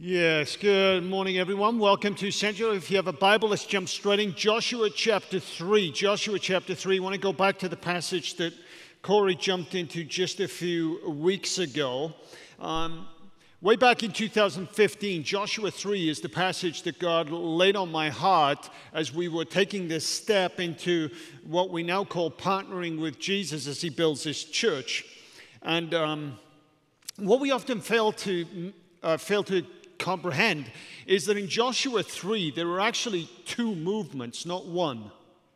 Yes, good morning, everyone. Welcome to Central. If you have a Bible, let's jump straight in. Joshua chapter 3. Joshua chapter 3. I want to go back to the passage that Corey jumped into just a few weeks ago. Way back in 2015, Joshua 3 is the passage that God laid on my heart as we were taking this step into what we now call partnering with Jesus as he builds his church. And what we often fail to comprehend is that in Joshua 3, there are actually two movements, not one.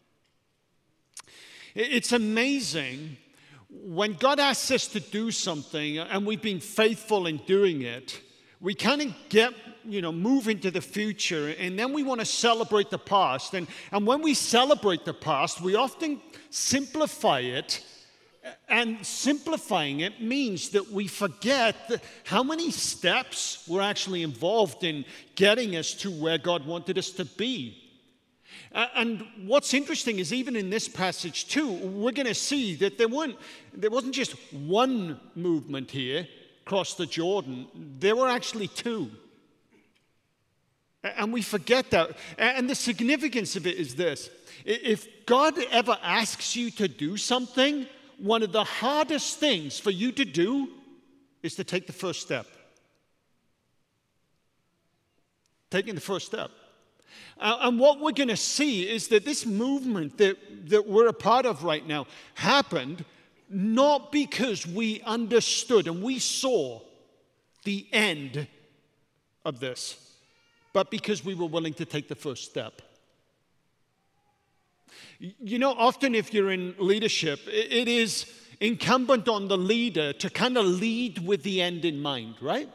It's amazing when God asks us to do something and we've been faithful in doing it, we kind of move into the future, and then we want to celebrate the past. And when we celebrate the past, we often simplify it. And simplifying it means that we forget how many steps were actually involved in getting us to where God wanted us to be. And what's interesting is even in this passage too, we're going to see that there wasn't just one movement here across the Jordan. There were actually two. And we forget that. And the significance of it is this. If God ever asks you to do something, one of the hardest things for you to do is to take the first step. Taking the first step. And what we're going to see is that this movement that we're a part of right now happened not because we understood and we saw the end of this, but because we were willing to take the first step. You know, often if you're in leadership, it is incumbent on the leader to kind of lead with the end in mind, right?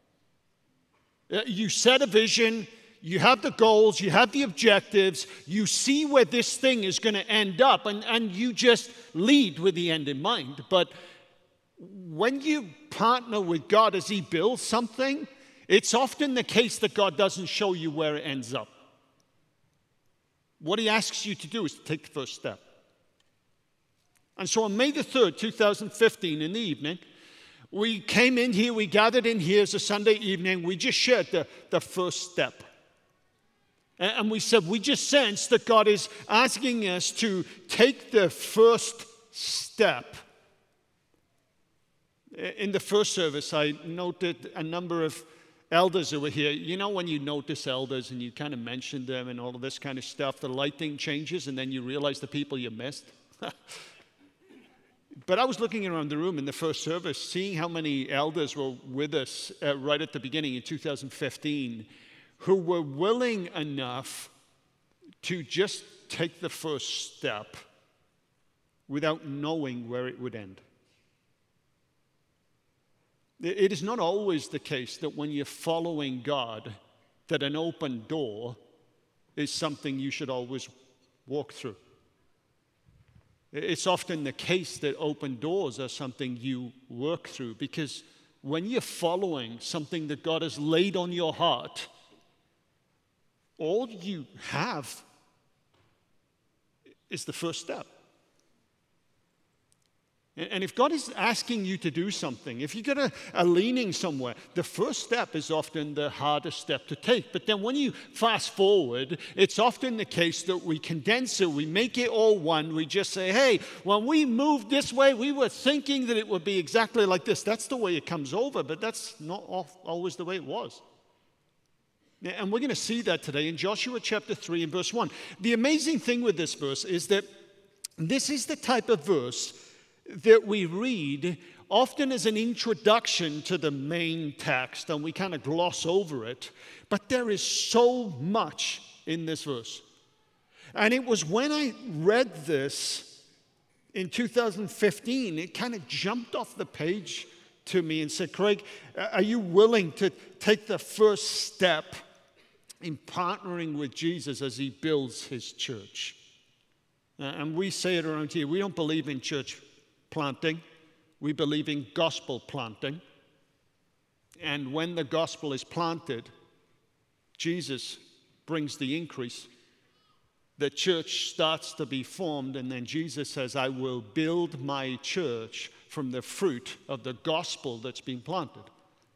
You set a vision, you have the goals, you have the objectives, you see where this thing is going to end up, and you just lead with the end in mind. But when you partner with God as he builds something, it's often the case that God doesn't show you where it ends up. What he asks you to do is to take the first step. And so on May the 3rd, 2015, in the evening, we came in here, we gathered in here as a Sunday evening, we just shared the first step. And we said, we just sense that God is asking us to take the first step. In the first service, I noted a number of elders who were here. You know when you notice elders and you kind of mention them and all of this kind of stuff, the lighting changes and then you realize the people you missed? But I was looking around the room in the first service, seeing how many elders were with us right at the beginning in 2015 who were willing enough to just take the first step without knowing where it would end. It is not always the case that when you're following God, that an open door is something you should always walk through. It's often the case that open doors are something you work through, because when you're following something that God has laid on your heart, all you have is the first step. And if God is asking you to do something, if you get a leaning somewhere, the first step is often the hardest step to take. But then when you fast forward, it's often the case that we condense it, we make it all one. We just say, hey, when we moved this way, we were thinking that it would be exactly like this. That's the way it comes over, but that's not always the way it was. And we're going to see that today in Joshua chapter 3 and verse 1. The amazing thing with this verse is that this is the type of verse that we read often as an introduction to the main text, and we kind of gloss over it. But there is so much in this verse. And it was when I read this in 2015, it kind of jumped off the page to me and said, Craig, are you willing to take the first step in partnering with Jesus as he builds his church? And we say it around here, we don't believe in church planting, we believe in gospel planting. And when the gospel is planted, Jesus brings the increase. The church starts to be formed, and then Jesus says, I will build my church from the fruit of the gospel that's been planted.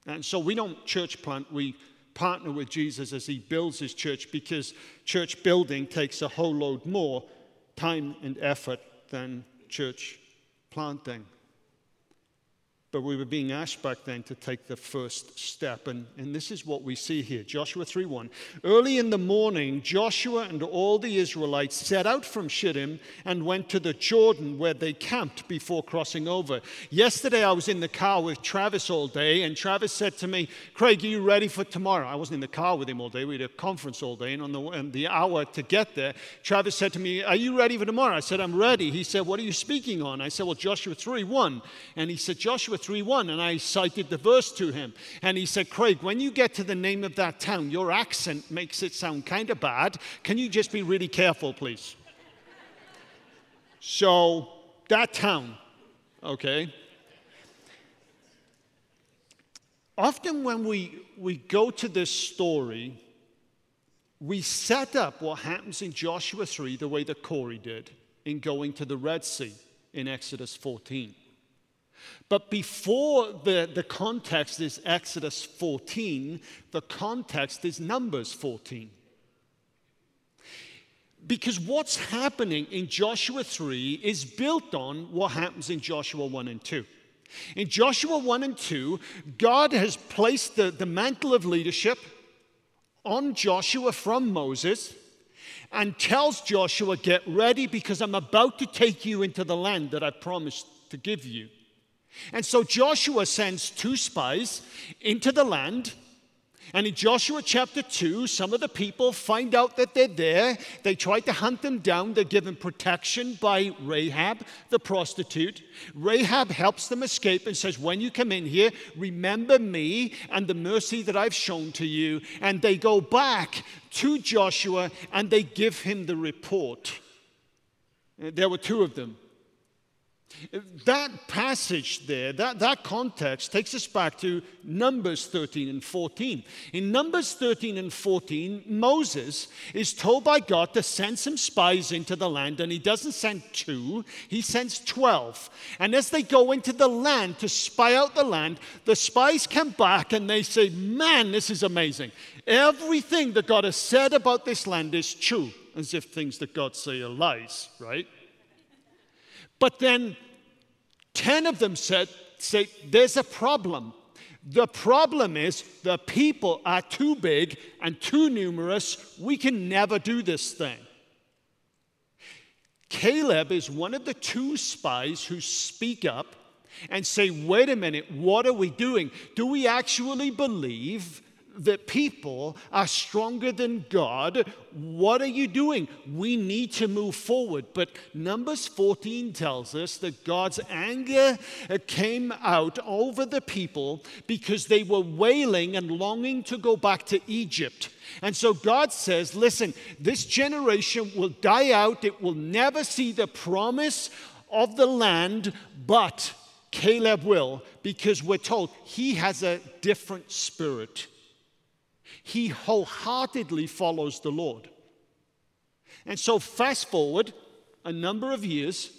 And so we don't church plant, we partner with Jesus as he builds his church, because church building takes a whole load more time and effort than church planting. But we were being asked back then to take the first step. And this is what we see here. Joshua 3:1. Early in the morning, Joshua and all the Israelites set out from Shittim and went to the Jordan, where they camped before crossing over. Yesterday, I was in the car with Travis all day, and Travis said to me, Craig, are you ready for tomorrow? I wasn't in the car with him all day. We had a conference all day. And on the hour to get there, Travis said to me, are you ready for tomorrow? I said, I'm ready. He said, what are you speaking on? I said, well, Joshua 3:1. And he said, Joshua 3:1, and I cited the verse to him. And he said, Craig, when you get to the name of that town, your accent makes it sound kind of bad. Can you just be really careful, please? So, that town, okay? Often when we go to this story, we set up what happens in Joshua 3 the way that Corey did in going to the Red Sea in Exodus 14. But before the context is Exodus 14, the context is Numbers 14. Because what's happening in Joshua 3 is built on what happens in Joshua 1 and 2. In Joshua 1 and 2, God has placed the mantle of leadership on Joshua from Moses and tells Joshua, get ready because I'm about to take you into the land that I promised to give you. And so Joshua sends 2 spies into the land. And in Joshua chapter 2, some of the people find out that they're there. They try to hunt them down. They're given protection by Rahab, the prostitute. Rahab helps them escape and says, when you come in here, remember me and the mercy that I've shown to you. And they go back to Joshua and they give him the report. There were 2 of them. That passage there, that context takes us back to Numbers 13 and 14. In Numbers 13 and 14, Moses is told by God to send some spies into the land, and he doesn't send 2, he sends 12. And as they go into the land to spy out the land, the spies come back and they say, man, this is amazing. Everything that God has said about this land is true, as if things that God say are lies, right? But then 10 of them say, there's a problem. The problem is the people are too big and too numerous. We can never do this thing. Caleb is one of the 2 spies who speak up and say, wait a minute, what are we doing? Do we actually believe that people are stronger than God? What are you doing? We need to move forward. But Numbers 14 tells us that God's anger came out over the people because they were wailing and longing to go back to Egypt. And so God says, listen, this generation will die out. It will never see the promise of the land, but Caleb will, because we're told he has a different spirit. He wholeheartedly follows the Lord. And so fast forward a number of years.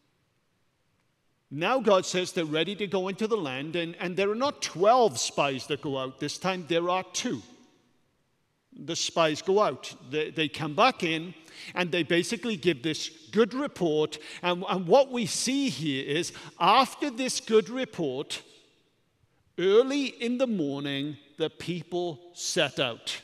Now God says they're ready to go into the land. And there are not 12 spies that go out this time. There are 2. The spies go out. They come back in. And they basically give this good report. And what we see here is after this good report, early in the morning, the people set out.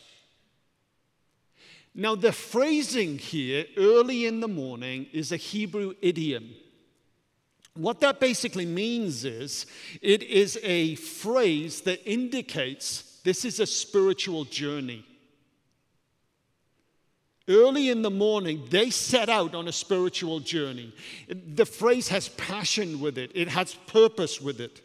Now, the phrasing here, early in the morning, is a Hebrew idiom. What that basically means is, it is a phrase that indicates this is a spiritual journey. Early in the morning, they set out on a spiritual journey. The phrase has passion with it. It has purpose with it.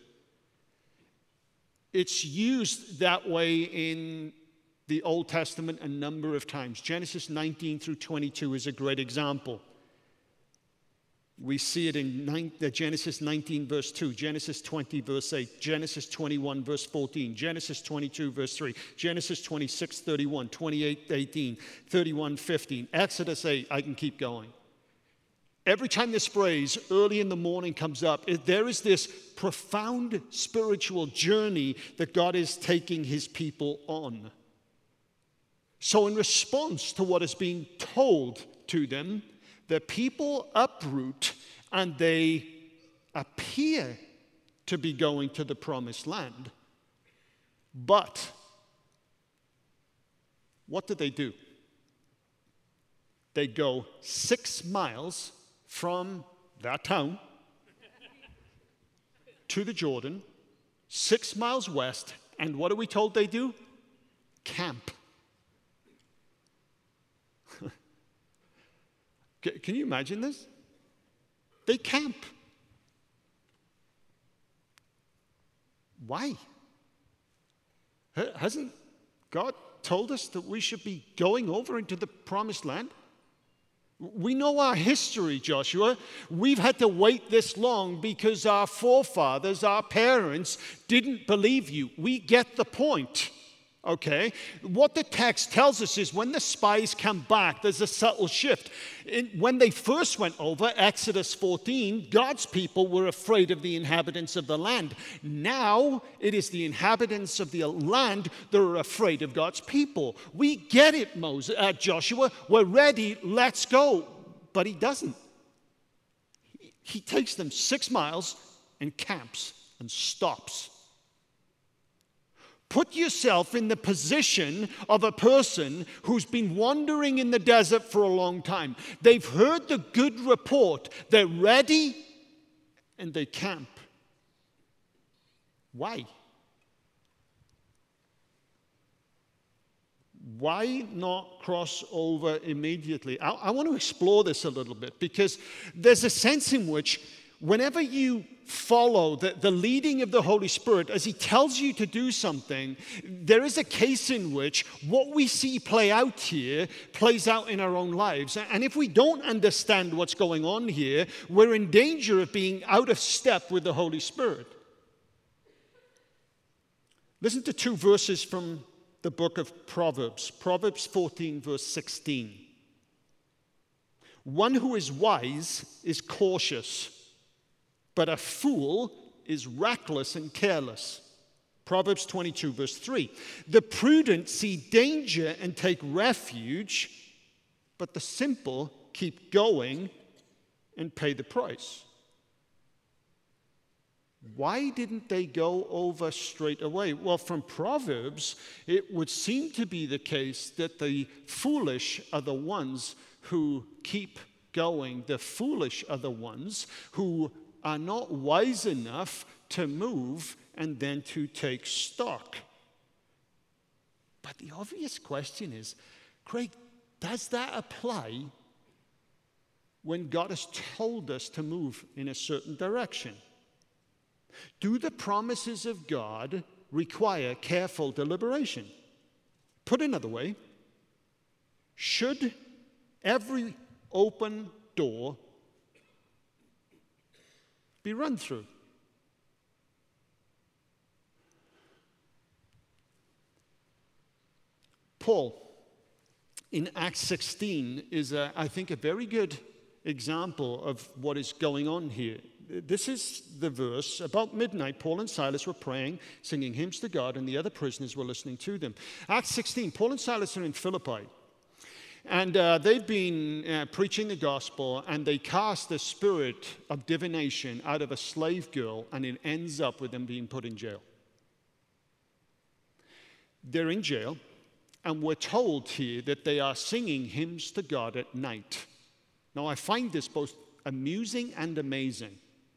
It's used that way in the Old Testament a number of times. Genesis 19 through 22 is a great example. We see it in Genesis 19, verse 2, Genesis 20, verse 8, Genesis 21, verse 14, Genesis 22, verse 3, Genesis 26, 31, 28, 18, 31, 15, Exodus 8, I can keep going. every time this phrase, early in the morning, comes up, there is this profound spiritual journey that God is taking his people on. So in response to what is being told to them, the people uproot and they appear to be going to the promised land. But what do? They go 6 miles from that town to the Jordan, 6 miles west, and what are we told they do? Camp. Can you imagine this? They camp. Why? Hasn't God told us that we should be going over into the promised land? We know our history, Joshua. We've had to wait this long because our forefathers, our parents, didn't believe you. We get the point. Okay? What the text tells us is when the spies come back, there's a subtle shift. When they first went over, Exodus 14, God's people were afraid of the inhabitants of the land. Now it is the inhabitants of the land that are afraid of God's people. We get it, Joshua. We're ready. Let's go. But he doesn't. He takes them 6 miles and camps and stops. Put yourself in the position of a person who's been wandering in the desert for a long time. They've heard the good report. They're ready and they camp. Why? Why not cross over immediately? I want to explore this a little bit because there's a sense in which whenever you follow the leading of the Holy Spirit, as he tells you to do something, there is a case in which what we see play out here plays out in our own lives. And if we don't understand what's going on here, we're in danger of being out of step with the Holy Spirit. Listen to 2 verses from the book of Proverbs. Proverbs 14, verse 16. One who is wise is cautious, but a fool is reckless and careless. Proverbs 22, verse 3. The prudent see danger and take refuge, but the simple keep going and pay the price. Why didn't they go over straight away? Well, from Proverbs, it would seem to be the case that the foolish are the ones who keep going. The foolish are the ones who are not wise enough to move and then to take stock. But the obvious question is, Craig, does that apply when God has told us to move in a certain direction? Do the promises of God require careful deliberation? Put another way, should every open door be run through? Paul, in Acts 16, is, I think, a very good example of what is going on here. This is the verse. About midnight, Paul and Silas were praying, singing hymns to God, and the other prisoners were listening to them. Acts 16, Paul and Silas are in Philippi. And they've been preaching the gospel, and they cast the spirit of divination out of a slave girl, and it ends up with them being put in jail. They're in jail, and we're told here that they are singing hymns to God at night. Now, I find this both amusing and amazing.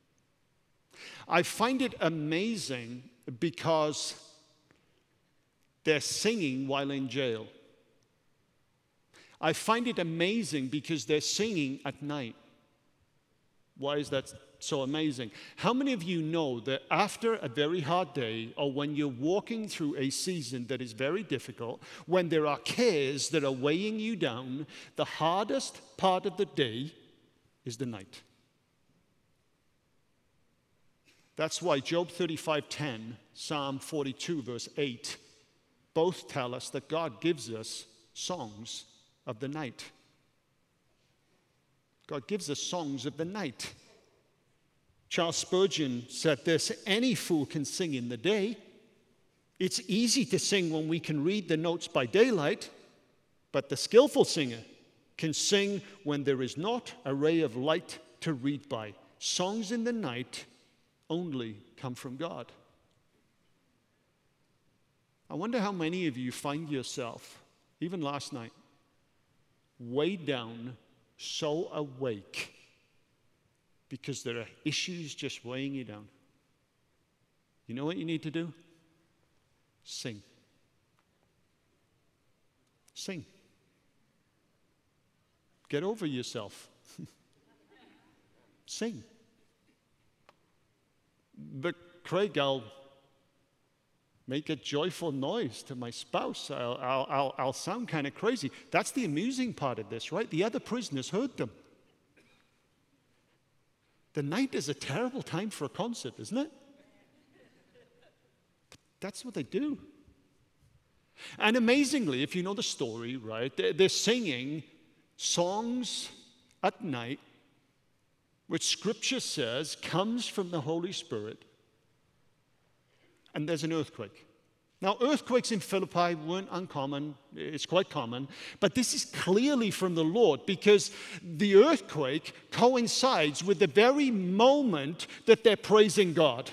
I find it amazing because they're singing while in jail. I find it amazing because they're singing at night. Why is that so amazing? How many of you know that after a very hard day, or when you're walking through a season that is very difficult, when there are cares that are weighing you down, the hardest part of the day is the night? That's why Job 35:10, Psalm 42, verse 8, both tell us that God gives us songs of the night. God gives us songs of the night. Charles Spurgeon said this: any fool can sing in the day. It's easy to sing when we can read the notes by daylight, but the skillful singer can sing when there is not a ray of light to read by. Songs in the night only come from God. I wonder how many of you find yourself, even last night, weighed down, so awake, because there are issues just weighing you down. You know what you need to do? Sing. Sing. Get over yourself. Sing. But Craig, I'll make a joyful noise to my spouse. I'll sound kind of crazy. That's the amusing part of this, right? The other prisoners heard them. The night is a terrible time for a concert, isn't it? That's what they do. And amazingly, if you know the story, right, they're singing songs at night, which Scripture says comes from the Holy Spirit, and there's an earthquake. Now, earthquakes in Philippi weren't uncommon. It's quite common. But this is clearly from the Lord, because the earthquake coincides with the very moment that they're praising God.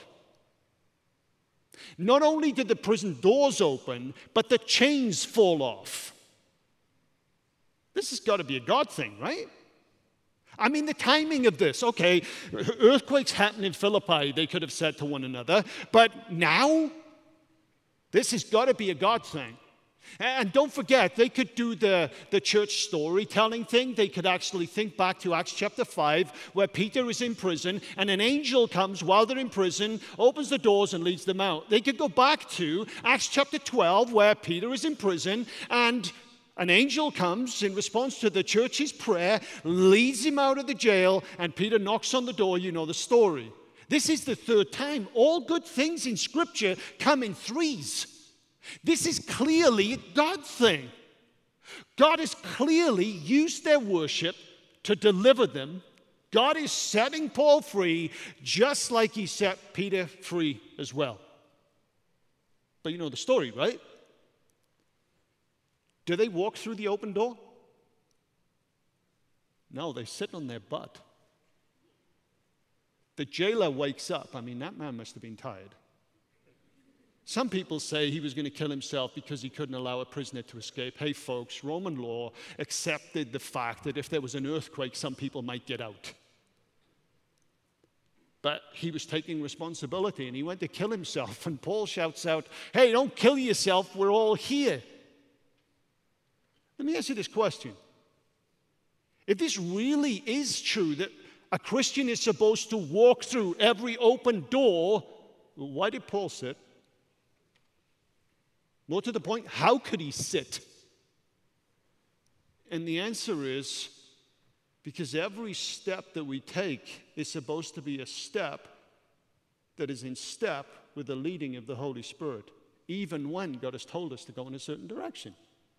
Not only did the prison doors open, but the chains fall off. This has got to be a God thing, right? I mean, the timing of this, okay, earthquakes happen in Philippi, they could have said to one another, but now, this has got to be a God thing. And don't forget, they could do the church storytelling thing. They could actually think back to Acts chapter 5, where Peter is in prison, and an angel comes while they're in prison, opens the doors, and leads them out. They could go back to Acts chapter 12, where Peter is in prison, and an angel comes in response to the church's prayer, leads him out of the jail, and Peter knocks on the door. You know the story. This is the third time. All good things in Scripture come in threes. This is clearly a God thing. God has clearly used their worship to deliver them. God is setting Paul free, just like he set Peter free as well. But you know the story, right? Do they walk through the open door? No, they sit on their butt. The jailer wakes up. I mean, that man must have been tired. Some people say he was going to kill himself because he couldn't allow a prisoner to escape. Hey, folks, Roman law accepted the fact that if there was an earthquake, some people might get out. But he was taking responsibility, and he went to kill himself. And Paul shouts out, hey, don't kill yourself. We're all here. Let me ask you this question. If this really is true, that a Christian is supposed to walk through every open door, why did Paul sit? More to the point, how could he sit? And the answer is, because every step that we take is supposed to be a step that is in step with the leading of the Holy Spirit, even when God has told us to go in a certain direction.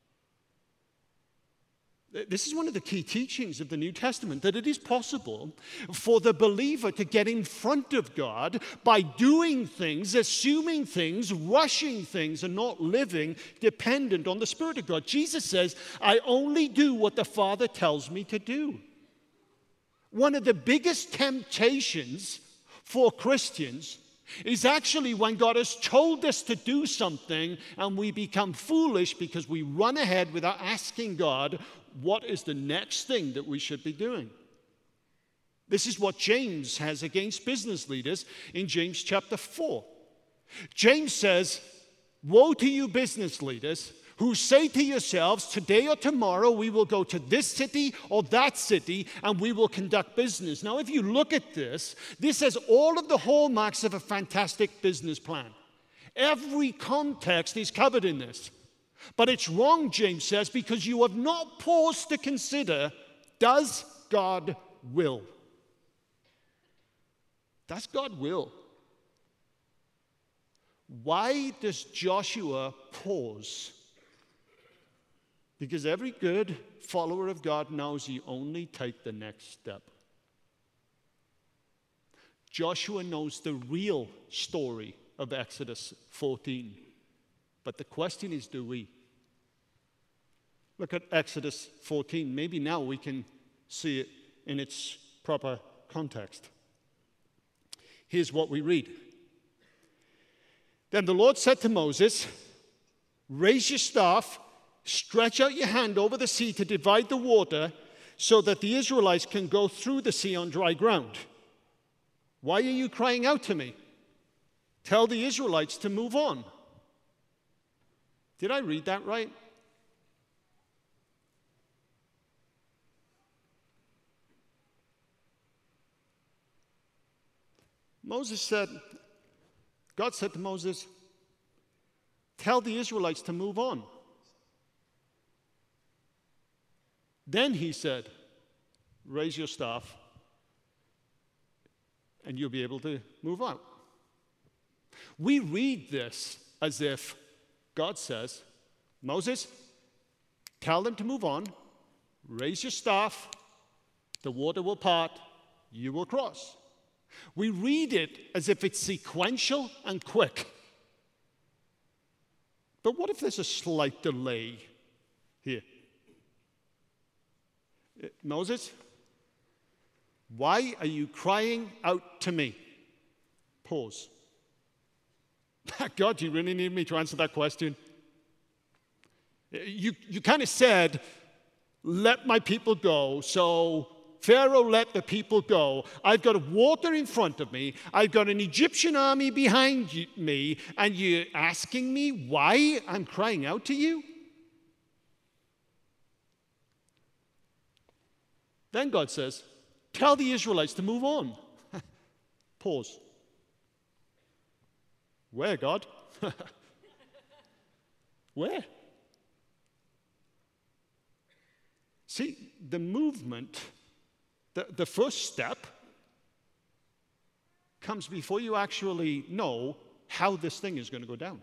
This is one of the key teachings of the New Testament, that it is possible for the believer to get in front of God by doing things, assuming things, rushing things, and not living dependent on the Spirit of God. Jesus says, I only do what the Father tells me to do. One of the biggest temptations for Christians is actually when God has told us to do something and we become foolish because we run ahead without asking God, what is the next thing that we should be doing? This is what James has against business leaders in James chapter 4. James says, woe to you business leaders who say to yourselves, today or tomorrow we will go to this city or that city and we will conduct business. Now, if you look at this, this has all of the hallmarks of a fantastic business plan. Every context is covered in this. But it's wrong, James says, because you have not paused to consider, does God will? Does God will? Why does Joshua pause? Because every good follower of God knows you only take the next step. Joshua knows the real story of Exodus 14. But the question is, do we? Look at Exodus 14. Maybe now we can see it in its proper context. Here's what we read. Then the Lord said to Moses, raise your staff, stretch out your hand over the sea to divide the water so that the Israelites can go through the sea on dry ground. Why are you crying out to me? Tell the Israelites to move on. Did I read that right? God said to Moses, tell the Israelites to move on. Then he said, raise your staff and you'll be able to move out. We read this as if God says, Moses, tell them to move on, raise your staff, the water will part, you will cross. We read it as if it's sequential and quick. But what if there's a slight delay here? Moses, why are you crying out to me? Pause. God, do you really need me to answer that question? You kind of said, let my people go, so Pharaoh let the people go. I've got water in front of me. I've got an Egyptian army behind me, and you're asking me why I'm crying out to you? Then God says, tell the Israelites to move on. Pause. Where, God? Where? See, the movement, the first step comes before you actually know how this thing is going to go down.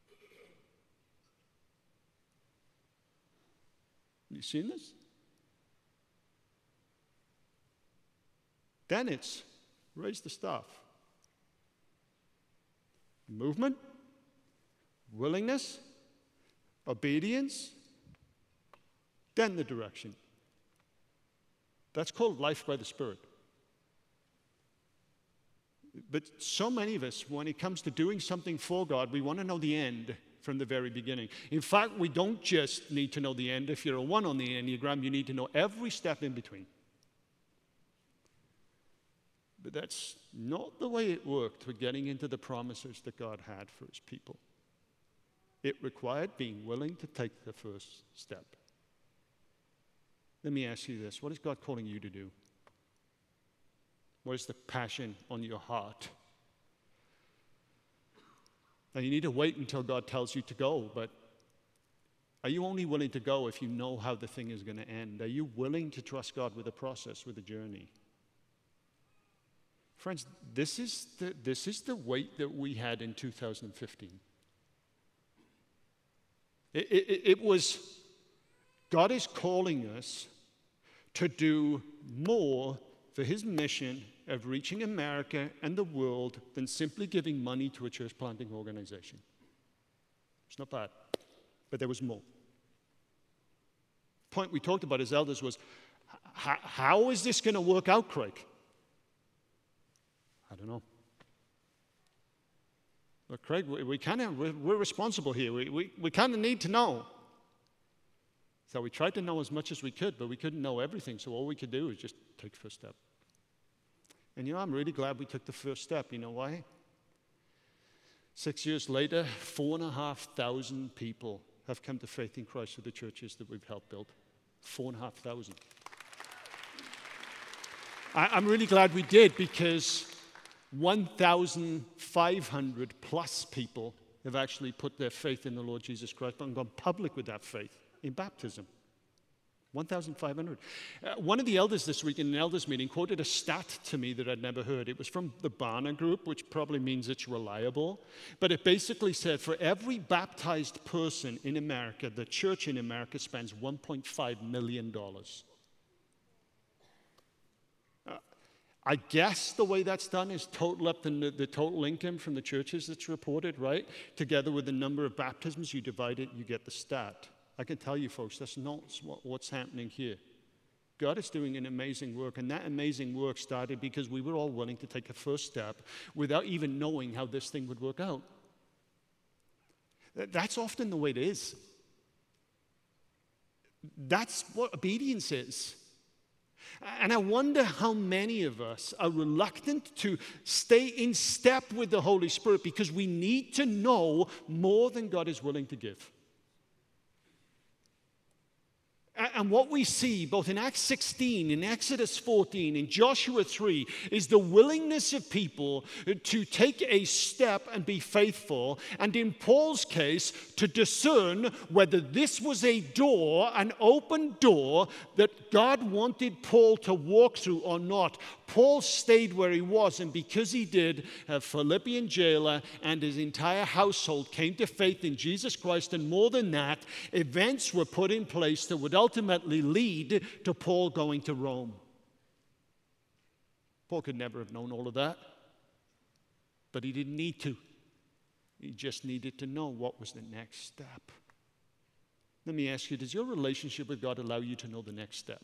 You seen this? Then it's raise the staff. Movement, willingness, obedience, then the direction. That's called life by the Spirit. But so many of us, when it comes to doing something for God, we want to know the end from the very beginning. In fact, we don't just need to know the end. If you're a 1 on the Enneagram, you need to know every step in between. But that's not the way it worked for getting into the promises that God had for his people. It required being willing to take the first step. Let me ask you this. What is God calling you to do? What is the passion on your heart? Now, you need to wait until God tells you to go, but are you only willing to go if you know how the thing is going to end? Are you willing to trust God with the process, with the journey? Friends, this is the weight that we had in 2015. It was, God is calling us to do more for his mission of reaching America and the world than simply giving money to a church planting organization. It's not bad, but there was more. The point we talked about as elders was, how is this going to work out, Craig? I don't know. But Craig, we're responsible here. We kind of need to know. So we tried to know as much as we could, but we couldn't know everything. So all we could do is just take the first step. And I'm really glad we took the first step. You know why? 6 years later, 4,500 people have come to faith in Christ through the churches that we've helped build. 4,500. I'm really glad we did, because 1,500 plus people have actually put their faith in the Lord Jesus Christ and gone public with that faith in baptism. 1,500. One of the elders this week in an elders meeting quoted a stat to me that I'd never heard. It was from the Barna Group, which probably means it's reliable. But it basically said for every baptized person in America, the church in America spends $1.5 million. I guess the way that's done is total up the total income from the churches that's reported, right? Together with the number of baptisms, you divide it, you get the stat. I can tell you, folks, that's not what's happening here. God is doing an amazing work, and that amazing work started because we were all willing to take a first step without even knowing how this thing would work out. That's often the way it is. That's what obedience is. And I wonder how many of us are reluctant to stay in step with the Holy Spirit because we need to know more than God is willing to give. And what we see both in Acts 16, in Exodus 14, in Joshua 3, is the willingness of people to take a step and be faithful, and in Paul's case, to discern whether this was a door, an open door, that God wanted Paul to walk through or not. Paul stayed where he was, and because he did, a Philippian jailer and his entire household came to faith in Jesus Christ, and more than that, events were put in place that would ultimately lead to Paul going to Rome. Paul could never have known all of that, but he didn't need to. He just needed to know what was the next step. Let me ask you, does your relationship with God allow you to know the next step?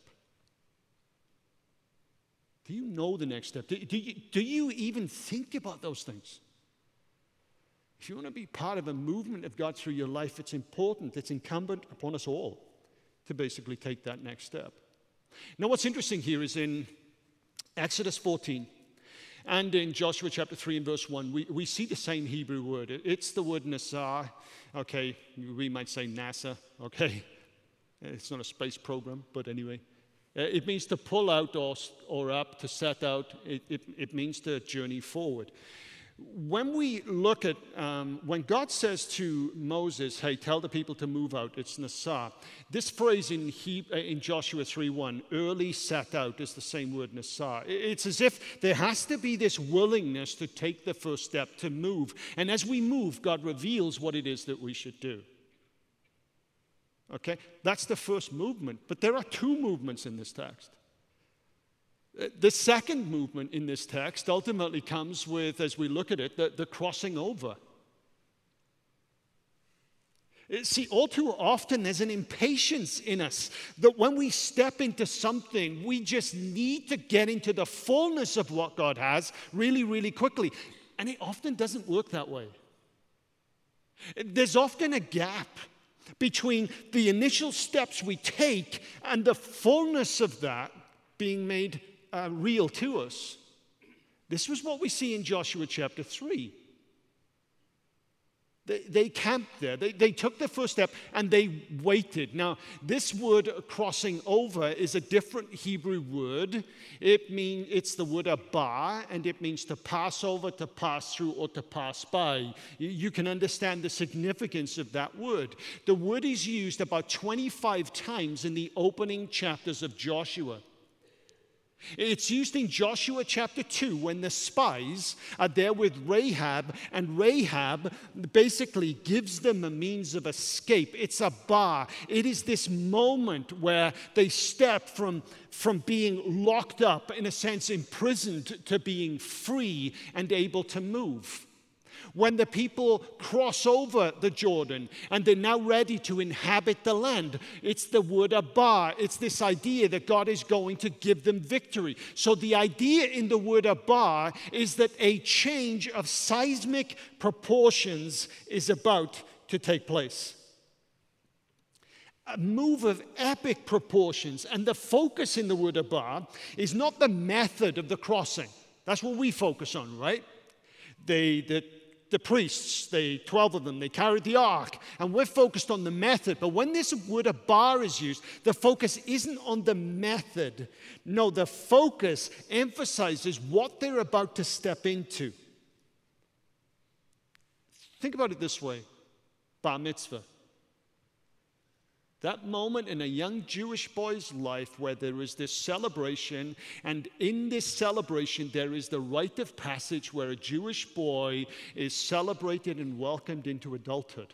Do you know the next step? Do you even think about those things? If you want to be part of a movement of God through your life, it's important, it's incumbent upon us all to basically take that next step. Now, what's interesting here is in Exodus 14 and in Joshua chapter 3 and verse 1, we see the same Hebrew word. It's the word Nasar. Okay, we might say NASA. Okay, it's not a space program, but anyway. It means to pull out or up, to set out. It means to journey forward. When we look at, when God says to Moses, hey, tell the people to move out, it's Nasar. This phrase in Joshua 3:1, early set out, is the same word Nasar. It's as if there has to be this willingness to take the first step, to move. And as we move, God reveals what it is that we should do. Okay, that's the first movement. But there are two movements in this text. The second movement in this text ultimately comes with, as we look at it, the crossing over. See, all too often there's an impatience in us that when we step into something, we just need to get into the fullness of what God has really, really quickly. And it often doesn't work that way. There's often a gap between the initial steps we take and the fullness of that being made real to us. This was what we see in Joshua chapter 3. They camped there. They took the first step and they waited. Now, this word crossing over is a different Hebrew word. It's the word abah, and it means to pass over, to pass through, or to pass by. You can understand the significance of that word. The word is used about 25 times in the opening chapters of Joshua. It's used in Joshua chapter 2 when the spies are there with Rahab, and Rahab basically gives them a means of escape. It's a bar. It is this moment where they step from being locked up, in a sense imprisoned, to being free and able to move. When the people cross over the Jordan and they're now ready to inhabit the land, it's the word abah. It's this idea that God is going to give them victory. So the idea in the word abah is that a change of seismic proportions is about to take place. A move of epic proportions. And the focus in the word abah is not the method of the crossing. That's what we focus on, right? The priests, 12 of them, they carried the ark, and we're focused on the method. But when this word abah is used, the focus isn't on the method. No, the focus emphasizes what they're about to step into. Think about it this way. Bar mitzvah. That moment in a young Jewish boy's life where there is this celebration, and in this celebration there is the rite of passage where a Jewish boy is celebrated and welcomed into adulthood.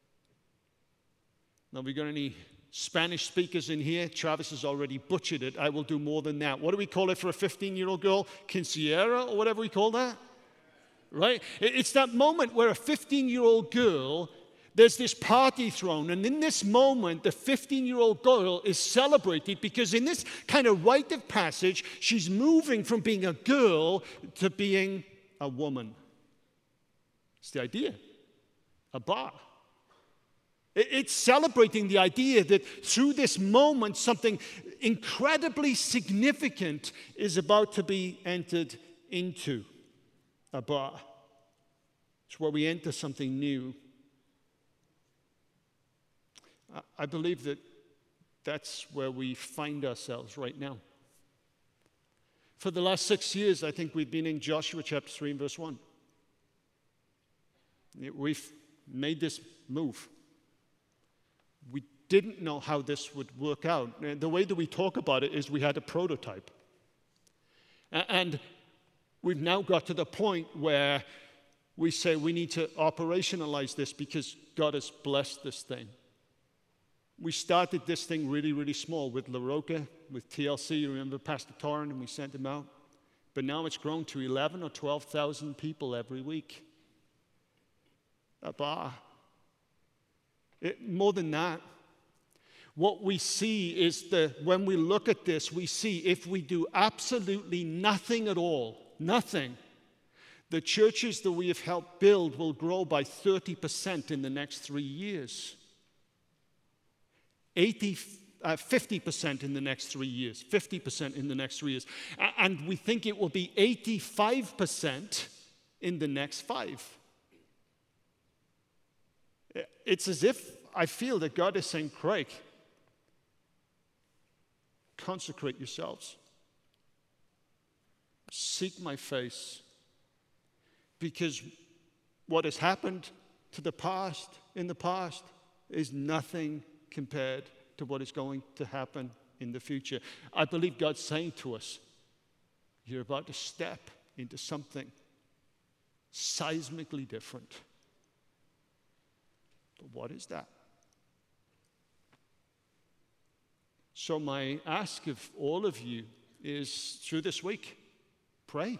Now, we got any Spanish speakers in here? Travis has already butchered it. I will do more than that. What do we call it for a 15-year-old girl? Quinceañera or whatever we call that? Right? It's that moment where a 15-year-old girl, there's this party thrown, and in this moment, the 15-year-old girl is celebrated because in this kind of rite of passage, she's moving from being a girl to being a woman. It's the idea. A bar. It's celebrating the idea that through this moment, something incredibly significant is about to be entered into. A bar. It's where we enter something new. I believe that that's where we find ourselves right now. For the last 6 years, I think we've been in Joshua chapter 3 and verse 1. We've made this move. We didn't know how this would work out. The way that we talk about it is we had a prototype. And we've now got to the point where we say we need to operationalize this because God has blessed this thing. We started this thing really, really small with La Roca, with TLC. You remember Pastor Torrin, and we sent him out. But now it's grown to 11 or 12,000 people every week. A bar. More than that, what we see is when we look at this, we see if we do absolutely nothing at all, nothing, the churches that we have helped build will grow by 30% in the next 3 years. 50% in the next 3 years. 50% in the next 3 years. And we think it will be 85% in the next 5. It's as if I feel that God is saying, Craig, consecrate yourselves. Seek my face. Because what has happened to the past, in the past, is nothing compared to what is going to happen in the future. I believe God's saying to us, you're about to step into something seismically different. But what is that? So my ask of all of you is through this week, pray.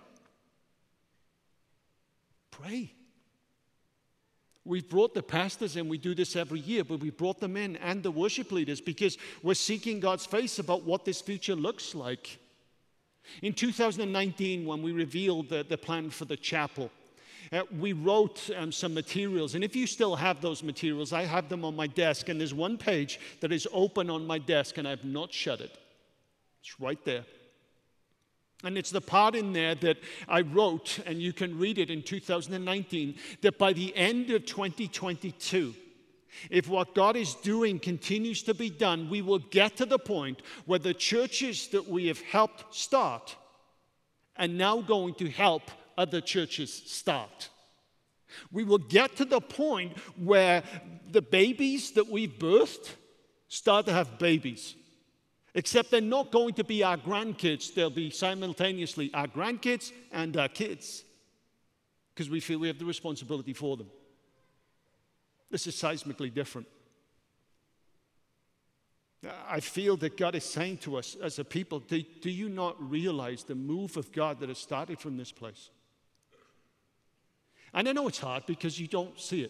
Pray. We've brought the pastors in, we do this every year, but we brought them in and the worship leaders because we're seeking God's face about what this future looks like. In 2019, when we revealed the plan for the chapel, we wrote some materials, and if you still have those materials, I have them on my desk, and there's one page that is open on my desk, and I've not shut it. It's right there. And it's the part in there that I wrote, and you can read it in 2019, that by the end of 2022, if what God is doing continues to be done, we will get to the point where the churches that we have helped start are now going to help other churches start. We will get to the point where the babies that we've birthed start to have babies. Except they're not going to be our grandkids. They'll be simultaneously our grandkids and our kids. Because we feel we have the responsibility for them. This is seismically different. I feel that God is saying to us as a people, do you not realize the move of God that has started from this place? And I know it's hard because you don't see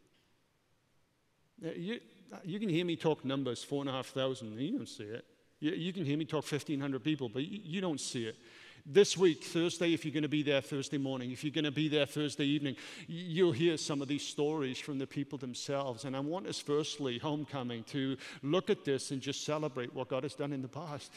it. You can hear me talk numbers, 4,500, and you don't see it. You can hear me talk 1,500 people, but you don't see it. This week, Thursday, if you're going to be there Thursday morning, if you're going to be there Thursday evening, you'll hear some of these stories from the people themselves. And I want us, firstly, Homecoming, to look at this and just celebrate what God has done in the past.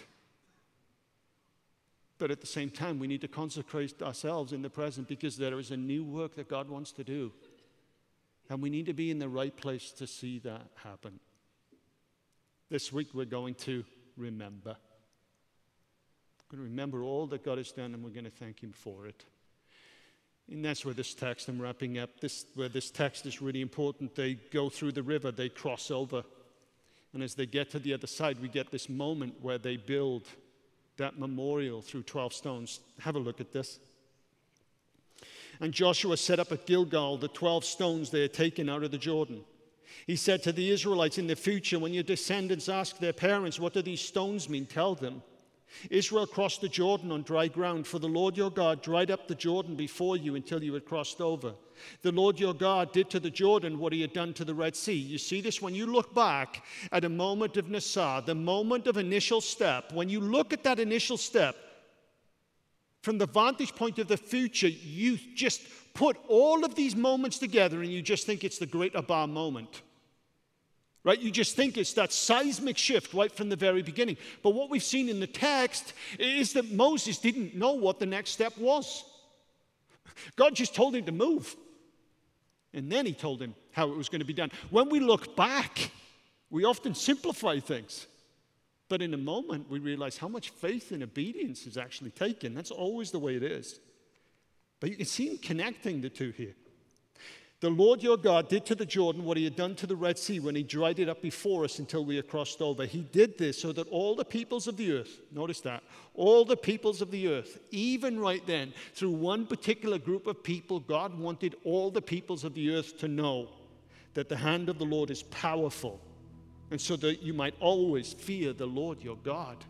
But at the same time, we need to consecrate ourselves in the present because there is a new work that God wants to do. And we need to be in the right place to see that happen. This week, we're going to remember. We're going to remember all that God has done, and we're going to thank Him for it. And that's where this text, I'm wrapping up, where this text is really important. They go through the river, they cross over. And as they get to the other side, we get this moment where they build that memorial through 12 stones. Have a look at this. And Joshua set up at Gilgal the 12 stones they had taken out of the Jordan. He said to the Israelites, in the future, when your descendants ask their parents, what do these stones mean? Tell them, Israel crossed the Jordan on dry ground, for the Lord your God dried up the Jordan before you until you had crossed over. The Lord your God did to the Jordan what he had done to the Red Sea. You see this when you look back at a moment of Nassau, the moment of initial step. When you look at that initial step, from the vantage point of the future, you just put all of these moments together and you just think it's the Great Abba moment. Right? You just think it's that seismic shift right from the very beginning. But what we've seen in the text is that Moses didn't know what the next step was. God just told him to move. And then he told him how it was going to be done. When we look back, we often simplify things. But in a moment, we realize how much faith and obedience is actually taken. That's always the way it is. But you can see him connecting the two here. The Lord your God did to the Jordan what he had done to the Red Sea when he dried it up before us until we had crossed over. He did this so that all the peoples of the earth, notice that, all the peoples of the earth, even right then, through one particular group of people, God wanted all the peoples of the earth to know that the hand of the Lord is powerful, and so that you might always fear the Lord your God.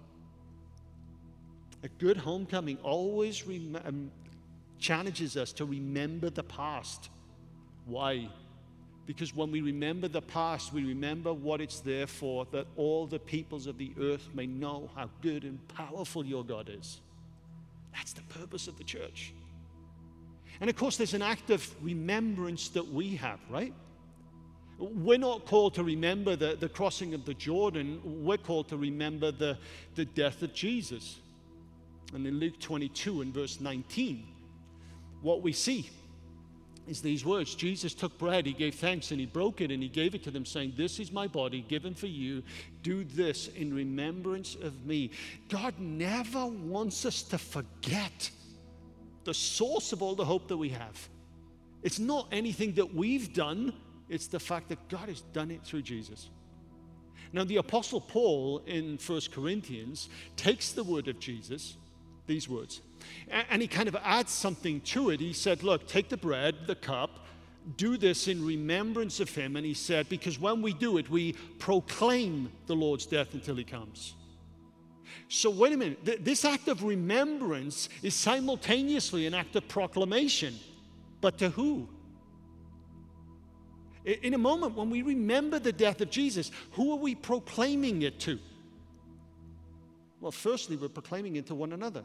A good homecoming always challenges us to remember the past. Why? Because when we remember the past, we remember what it's there for, that all the peoples of the earth may know how good and powerful your God is. That's the purpose of the church. And of course, there's an act of remembrance that we have, right? We're not called to remember the crossing of the Jordan. We're called to remember the death of Jesus. And in Luke 22 and verse 19, what we see is these words. Jesus took bread, he gave thanks, and he broke it, and he gave it to them, saying, this is my body given for you. Do this in remembrance of me. God never wants us to forget the source of all the hope that we have. It's not anything that we've done. It's the fact that God has done it through Jesus. Now, the Apostle Paul in 1 Corinthians takes the word of Jesus, these words, and he kind of adds something to it. He said, look, take the bread, the cup, do this in remembrance of him. And he said, because when we do it, we proclaim the Lord's death until he comes. So wait a minute. This act of remembrance is simultaneously an act of proclamation. But to who? In a moment, when we remember the death of Jesus, who are we proclaiming it to? Well, firstly, we're proclaiming it to one another.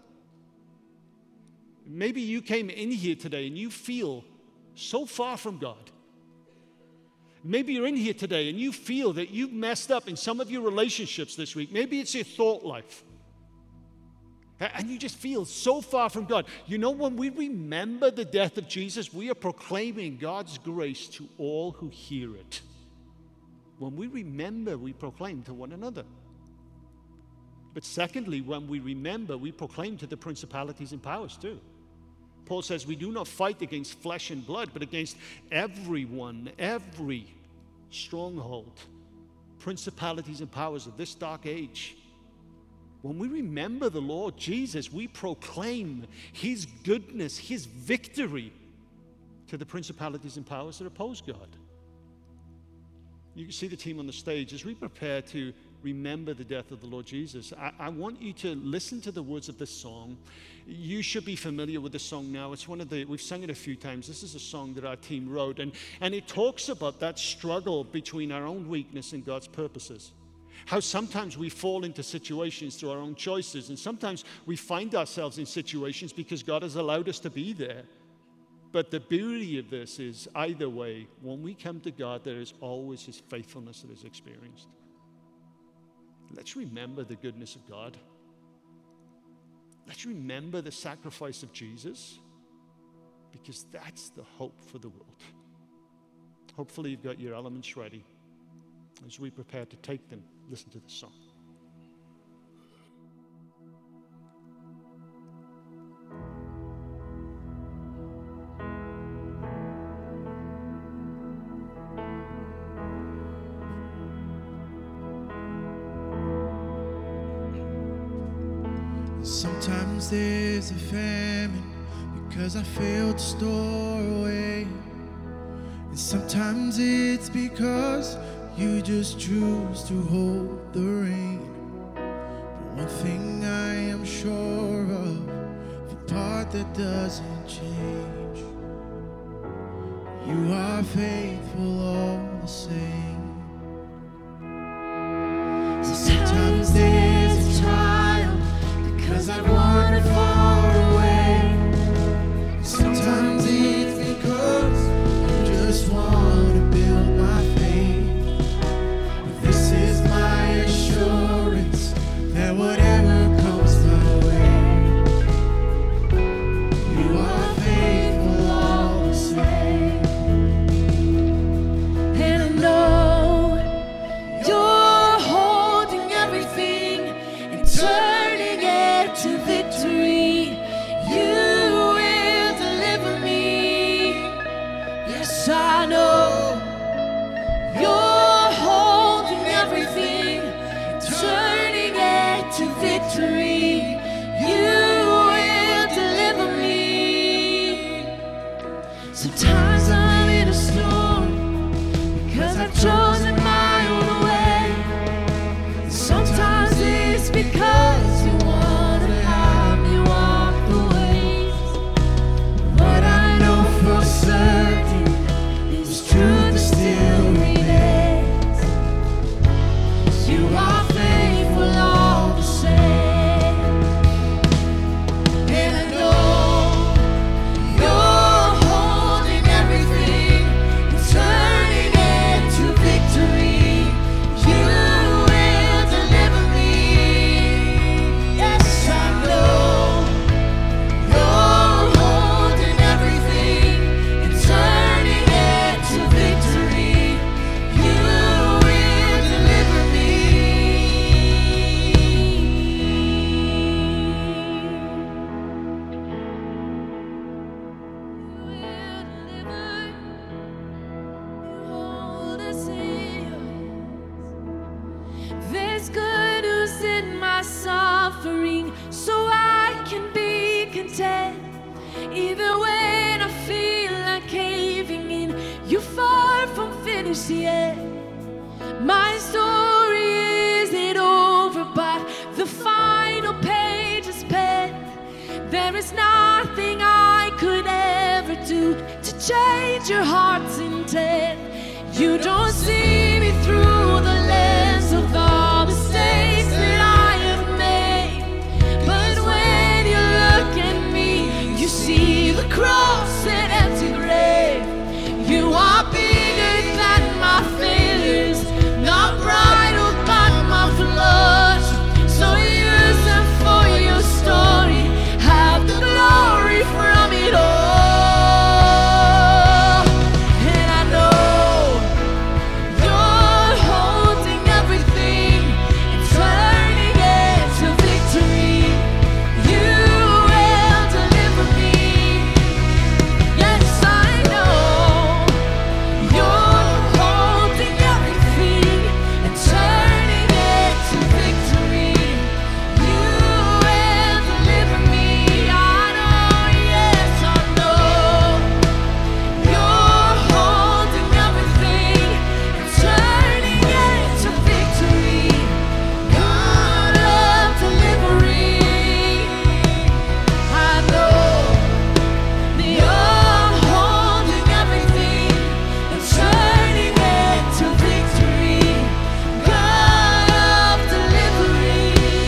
Maybe you came in here today and you feel so far from God. Maybe you're in here today and you feel that you've messed up in some of your relationships this week. Maybe it's your thought life. And you just feel so far from God. You know, when we remember the death of Jesus, we are proclaiming God's grace to all who hear it. When we remember, we proclaim to one another. But secondly, when we remember, we proclaim to the principalities and powers too. Paul says we do not fight against flesh and blood, but against everyone, every stronghold, principalities and powers of this dark age. When we remember the Lord Jesus, we proclaim his goodness, his victory to the principalities and powers that oppose God. You can see the team on the stage as we prepare to remember the death of the Lord Jesus. I want you to listen to the words of this song. You should be familiar with this song now. It's we've sung it a few times. This is a song that our team wrote, and it talks about that struggle between our own weakness and God's purposes. How sometimes we fall into situations through our own choices, and sometimes we find ourselves in situations because God has allowed us to be there. But the beauty of this is, either way, when we come to God, there is always his faithfulness that is experienced. Let's remember the goodness of God. Let's remember the sacrifice of Jesus, because that's the hope for the world. Hopefully you've got your elements ready. As we prepare to take them, listen to the song. Sometimes there's a famine because I failed to store away. And sometimes it's because you just choose to hold the rain. But one thing I am sure of, the part that doesn't change, you are faithful all the same. Sometimes there's a trial because I wandered far away. Sometimes it's because you just want to build my faith. But this is my assurance that whatever comes my way, you are faithful all the same. And I know you're holding everything and turning it to victory. You will deliver me. Yes, I know you're holding everything and turning it to victory. You will deliver me. Sometimes I'm in a storm because I've chosen my own way. Sometimes it's because you want to have me walk the ways. What I know for certain is truth that still remains. You are faithful all the same. And I know you're holding everything and turning it to victory. You will deliver me. Yes, I know you're holding everything and turning it to victory. You will deliver me. There's good news in my suffering, so I can be content. Even when I feel like caving in, you're far from finished yet. My story isn't over, but the final page is penned. There is nothing I could ever do to change your heart's intent. You don't see me through the lens of the mistakes that I have made. But when you look at me, you see the cross and empty grave. You are bigger than my failures, not bridled by my flaws. So use them for your story, have the glory from it all. And I know you're holding everything and turning it to victory. You will deliver me. Yes, I know you're holding everything and turning it to victory. You will deliver me. I know, yes, I know you're holding everything and turning it to victory. God of delivery, I know that you're holding everything and turning it to victory. God of delivery.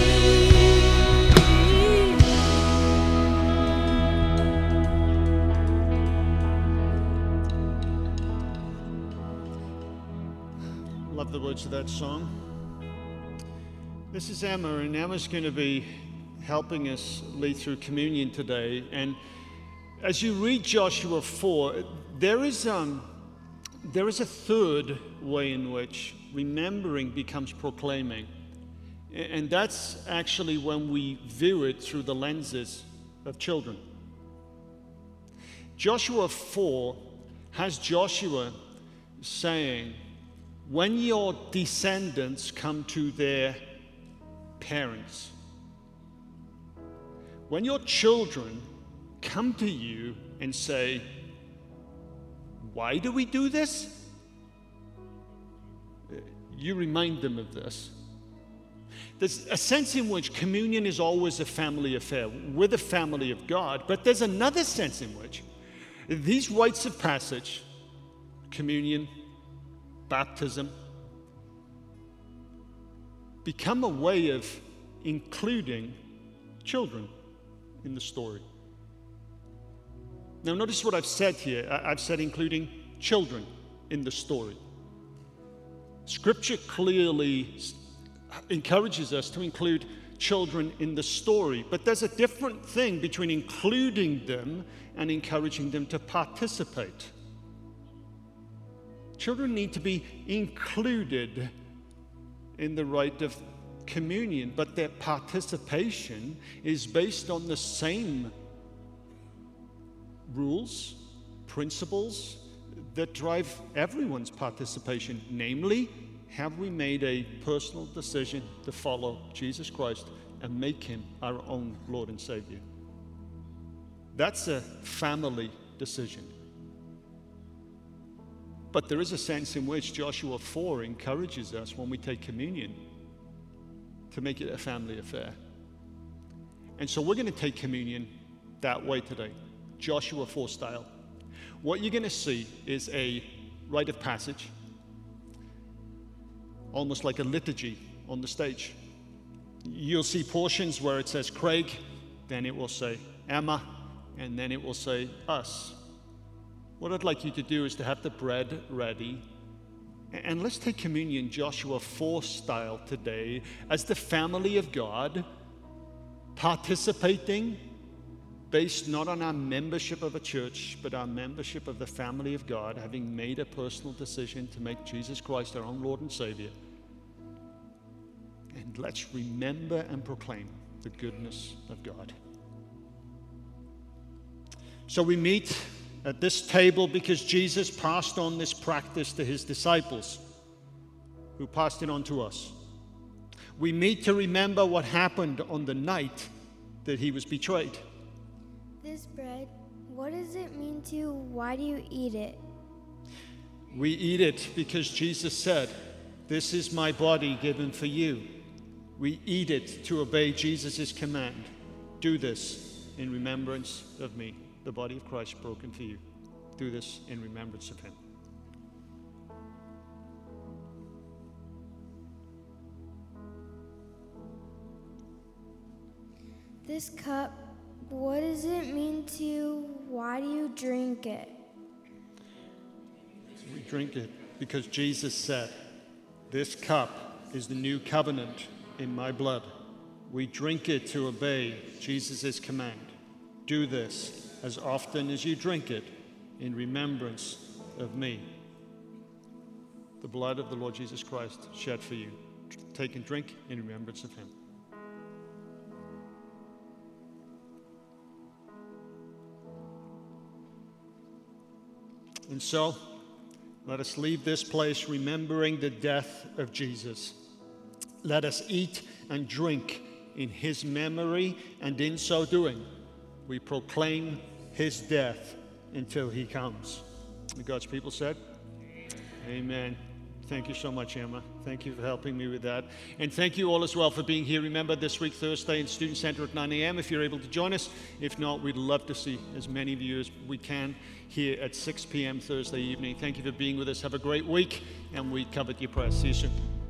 Love the words of that song. This is Emma, and Emma's going to be helping us lead through communion today. And as you read Joshua 4, there is a third way in which remembering becomes proclaiming. And that's actually when we view it through the lenses of children. Joshua 4 has Joshua saying, when your descendants come to their parents, When your children come to you and say, why do we do this? You remind them of this. There's a sense in which communion is always a family affair. We're the family of God, but there's another sense in which these rites of passage, communion, baptism, become a way of including children in the story. Now, notice what I've said here. I've said including children in the story. Scripture clearly encourages us to include children in the story, but there's a different thing between including them and encouraging them to participate. Children need to be included in the rite of communion, but their participation is based on the same rules, principles that drive everyone's participation. Namely, have we made a personal decision to follow Jesus Christ and make him our own Lord and Savior? That's a family decision. But there is a sense in which Joshua 4 encourages us when we take communion to make it a family affair. And so we're going to take communion that way today, Joshua 4 style. What you're going to see is a rite of passage, almost like a liturgy on the stage. You'll see portions where it says Craig, then it will say Emma, and then it will say us. What I'd like you to do is to have the bread ready, and let's take communion Joshua 4 style today as the family of God, participating based not on our membership of a church, but our membership of the family of God, having made a personal decision to make Jesus Christ our own Lord and Savior. And let's remember and proclaim the goodness of God. So we meet at this table because Jesus passed on this practice to his disciples, who passed it on to us. We meet to remember what happened on the night that he was betrayed. This bread, what does it mean to you? Why do you eat it? We eat it because Jesus said, "This is my body given for you." We eat it to obey Jesus' command. Do this in remembrance of me, the body of Christ broken for you. Do this in remembrance of him. This cup, what does it mean to you? Why do you drink it? We drink it because Jesus said, "This cup is the new covenant in my blood." We drink it to obey Jesus' command. Do this as often as you drink it in remembrance of me. The blood of the Lord Jesus Christ shed for you. Take and drink in remembrance of him. And so, let us leave this place remembering the death of Jesus. Let us eat and drink in his memory, and in so doing, we proclaim his death until he comes. And God's people said, Amen. Thank you so much, Emma. Thank you for helping me with that. And thank you all as well for being here. Remember, this week, Thursday, in Student Center at 9 a.m. if you're able to join us. If not, we'd love to see as many of you as we can here at 6 p.m. Thursday evening. Thank you for being with us. Have a great week, and we covered your prayers. See you soon.